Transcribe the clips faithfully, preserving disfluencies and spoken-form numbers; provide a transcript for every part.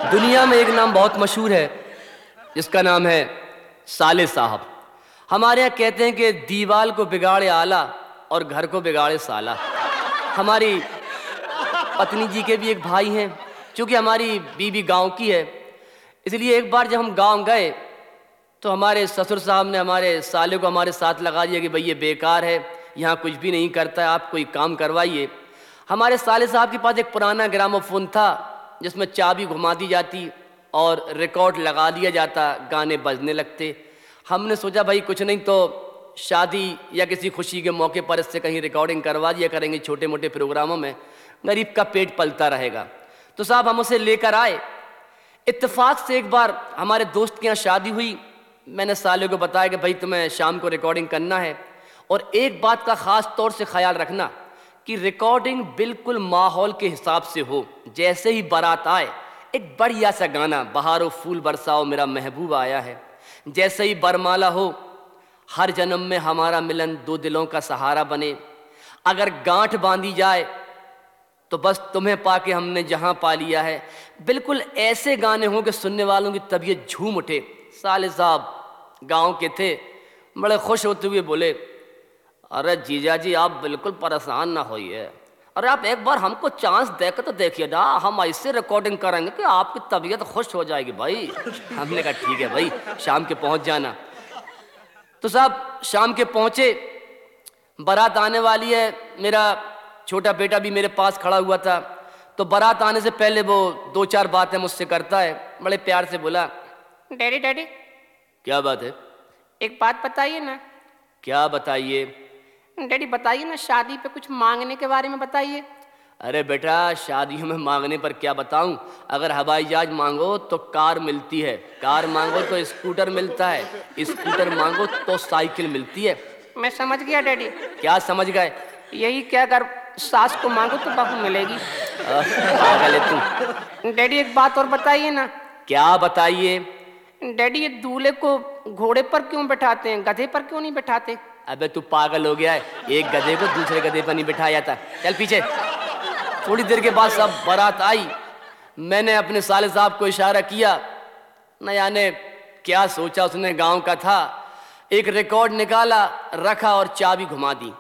दुनिया में एक नाम बहुत मशहूर है जिसका नाम है साले साहब। हमारे यहाँ कहते हैं कि दीवाल को बिगाड़े आला और घर को बिगाड़े साला। हमारी पत्नी जी के भी एक भाई हैं, चूँकि हमारी बीवी गांव की है, इसलिए एक बार जब हम गांव गए तो हमारे ससुर साहब ने हमारे साले को हमारे साथ लगा दिया कि भाई ये बेकार है, यहाँ कुछ भी नहीं करता है, आप कोई काम करवाइए। हमारे साले साहब के पास एक पुराना ग्रामोफोन था जिसमें चाबी घुमा दी जाती और रिकॉर्ड लगा दिया जाता, गाने बजने लगते। हमने सोचा भाई कुछ नहीं तो शादी या किसी खुशी के मौके पर इससे कहीं रिकॉर्डिंग करवा दिया करेंगे, छोटे मोटे प्रोग्रामों में गरीब का पेट पलता रहेगा। तो साहब हम उसे लेकर आए। इत्तेफाक से एक बार हमारे दोस्त के यहाँ शादी हुई। मैंने साले को बताया कि भाई तुम्हें शाम को रिकॉर्डिंग करना है और एक बात का ख़ास तौर से ख्याल रखना कि रिकॉर्डिंग बिल्कुल माहौल के हिसाब से हो। जैसे ही बारात आए एक बढ़िया सा गाना, बहारो फूल बरसाओ मेरा महबूब आया है। जैसे ही बरमाला हो, हर जन्म में हमारा मिलन दो दिलों का सहारा बने। अगर गांठ बांधी जाए तो बस तुम्हें पाके हमने जहां पा लिया है। बिल्कुल ऐसे गाने हों कि सुनने वालों की तबीयत झूम उठे। साले साहब गांव के थे, बड़े खुश होते हुए बोले, अरे जीजा जी आप बिल्कुल परेशान ना होइए, अरे आप एक बार हमको चांस देकर तो देखिए ना, हम ऐसे रिकॉर्डिंग करेंगे कि आपकी तबीयत खुश हो जाएगी भाई। हमने कहा ठीक है भाई, शाम के पहुंच जाना। तो साहब शाम के पहुंचे, बारात आने वाली है। मेरा छोटा बेटा भी मेरे पास खड़ा हुआ था। तो बारात आने से पहले वो दो चार बातें मुझसे करता है। बड़े प्यार से बोला, डैडी डैडी क्या बात है? एक बात बताइए ना। क्या बताइए? डैडी बताइए ना, शादी पे कुछ मांगने के बारे में बताइए। अरे बेटा शादियों में मांगने पर क्या बताऊं? अगर हवाई जहाज मांगो तो कार मिलती है, कार मांगो तो स्कूटर मिलता है, स्कूटर मांगो तो साइकिल मिलती है। मैं समझ गया डैडी। क्या समझ गए? यही क्या, अगर सास को मांगो तो बहू मिलेगी। पागल है तू। डैडी एक बात और बताइए ना। क्या बताइए? डैडी ये दूल्हे को घोड़े पर क्यों बैठाते हैं, गधे पर क्यों नहीं बैठाते? अबे तू पागल हो गया है, एक गधे को दूसरे गधे पर नहीं बिठाया जाता। चल पीछे। थोड़ी देर के बाद सब बारात आई। मैंने अपने साले साहब को इशारा किया, न जाने क्या सोचा उसने, गांव का था। एक रिकॉर्ड निकाला, रखा और चाबी घुमा दी।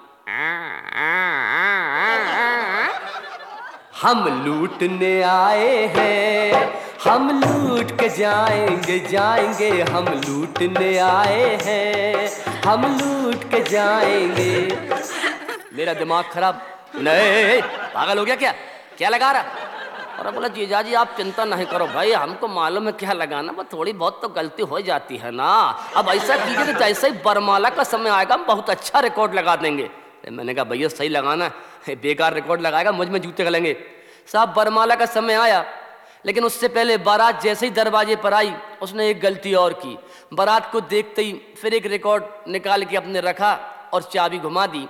हम लूटने आए हैं, हम लूट के जाएंगे जाएंगे, हम लूटने आए हैं, हम लूट के जाएंगे। मेरा दिमाग खराब। नहीं पागल हो गया क्या? क्या लगा रहा? और बोला जीजा जी आप चिंता नहीं करो भाई, हमको मालूम है क्या लगाना, बस थोड़ी बहुत तो गलती हो जाती है ना। अब ऐसा कीजिए कि जैसे ही बरमाला का समय आएगा हम बहुत अच्छा रिकॉर्ड लगा देंगे। मैंने कहा भैया सही लगाना, बेकार रिकॉर्ड लगाएगा मुझ में जूते गलेंगे। साहब बरमाला का समय आया, लेकिन उससे पहले बारात जैसे ही दरवाजे पर आई उसने एक गलती और की। बारात को देखते ही फिर एक रिकॉर्ड निकाल के अपने रखा और चाबी घुमा दी।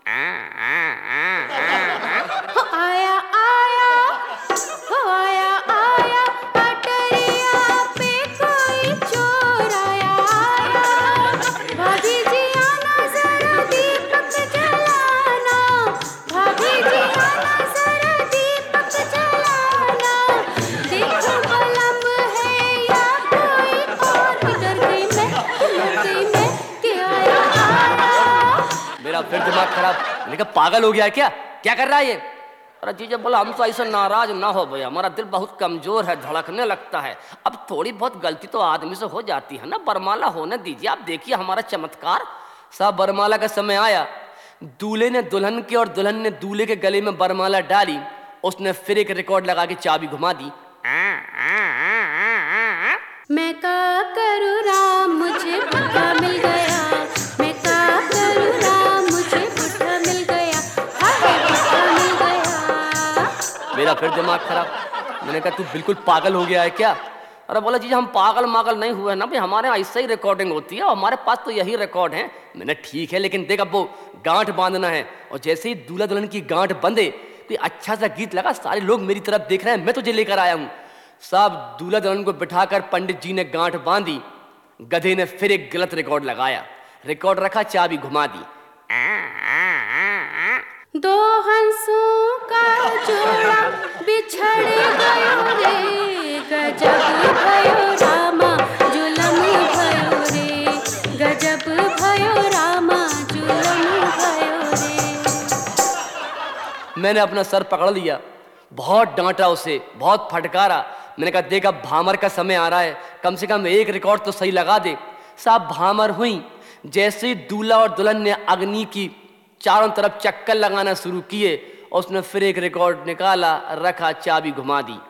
आया आया आया आया पटरिया पे कोई चोर आया आया, भाभी जी आना जरा दीपक जलाना, भाभी जी आना जरा दीपक जलाना, देखो बल्ब है या कोई और, डर गई मैं डर गई मैं कि आया आया। मेरा फिर दिमाग खराब। मैंने कहा पागल हो गया है क्या? क्या कर रहा है ये? अरे जीजा बोला हम तो ऐसा नाराज ना हो भैया, हमारा दिल बहुत कमजोर है, धड़कने लगता है। अब थोड़ी बहुत गलती तो आदमी से हो जाती है ना, बरमाला होने दीजिए, आप देखिए हमारा चमत्कार। साहब बरमाला का समय आया, दूल्हे ने दुल्हन के और दुल्हन ने दूल्हे के गले में बरमाला डाली। उसने फिर एक रिकॉर्ड लगा के चाबी घुमा दी। मैं का करूँ राम मुझे बुढ़ा मिल गया, मैं का करूँ राम मुझे बुढ़ा मिल गया, हाय बुढ़ा मिल गया। मेरा फिर दिमाग खराब। मैंने कहा तू बिल्कुल पागल हो गया है क्या? अरे बोला जी हम पागल मागल नहीं हुए ना भाई, हमारे यहाँ ऐसा ही रिकॉर्डिंग होती है, हमारे पास तो यही रिकॉर्ड है। मैंने ठीक है, लेकिन देख अब वो गांठ बांधना है और जैसे ही दूल्हा दुल्हन की गांठ बंधे कोई अच्छा सा गीत लगा, सारे लोग मेरी तरफ देख रहे हैं, मैं तुझे लेकर आया हूँ। साहब दूल्हा दुल्हन को बिठाकर पंडित जी ने गांठ बांधी। गधे ने फिर एक गलत रिकॉर्ड लगाया, रिकॉर्ड रखा, चाबी घुमा दी। दो हंसों का जोड़ा बिछड़ गयो रे, गजब मैंने अपना सर पकड़ लिया, बहुत डांटा उसे, बहुत फटकारा। मैंने कहा देख अब भामर का समय आ रहा है, कम से कम एक रिकॉर्ड तो सही लगा दे। साहब भामर हुई, जैसे ही दूल्हा और दुल्हन ने अग्नि की चारों तरफ चक्कर लगाना शुरू किए, और उसने फिर एक रिकॉर्ड निकाला, रखा, चाबी घुमा दी।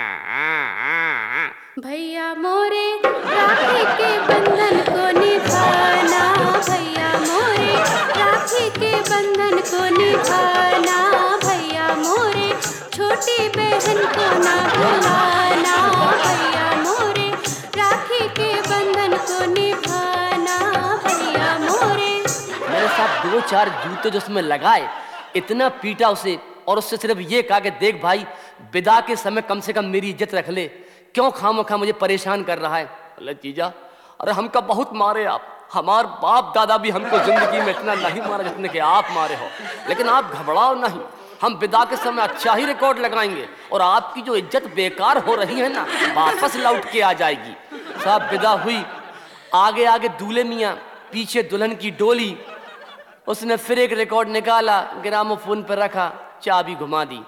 भैया मोरे राखी के बंधन को निभाना, भैया मोरे राखी के बंधन को निभाना, भैया मोरे छोटी बहन को ना भुलाना, भैया मोरे राखी के बंधन को निभाना, भैया मोरे। मैंने साहब दो चार जूते जो उसमें लगाए, इतना पीटा उसे, और उससे सिर्फ ये कहा कि देख भाई विदा के समय कम से कम मेरी इज्जत रख ले, क्यों खामोखा मुझे परेशान कर रहा है। बोले जीजा अरे हमका बहुत मारे आप, हमार बाप दादा भी हमको जिंदगी में इतना नहीं मारा जितने कि आप मारे हो, लेकिन आप घबराओ नहीं, हम विदा के समय अच्छा ही रिकॉर्ड लगाएंगे और आपकी जो इज्जत बेकार हो रही है ना वापस लौट के आ जाएगी। साहब विदा हुई, आगे आगे दूल्हे मियाँ, पीछे दुल्हन की डोली। उसने फिर एक रिकॉर्ड निकाला, ग्रामोफोन पर रखा, चाबी घुमा दी।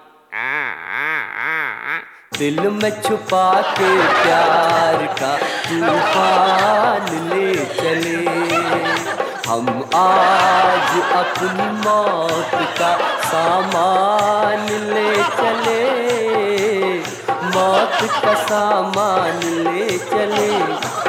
दिल में छुपा के प्यार का तूफान ले चले, हम आज अपनी मौत का सामान ले चले, मौत का सामान ले चले।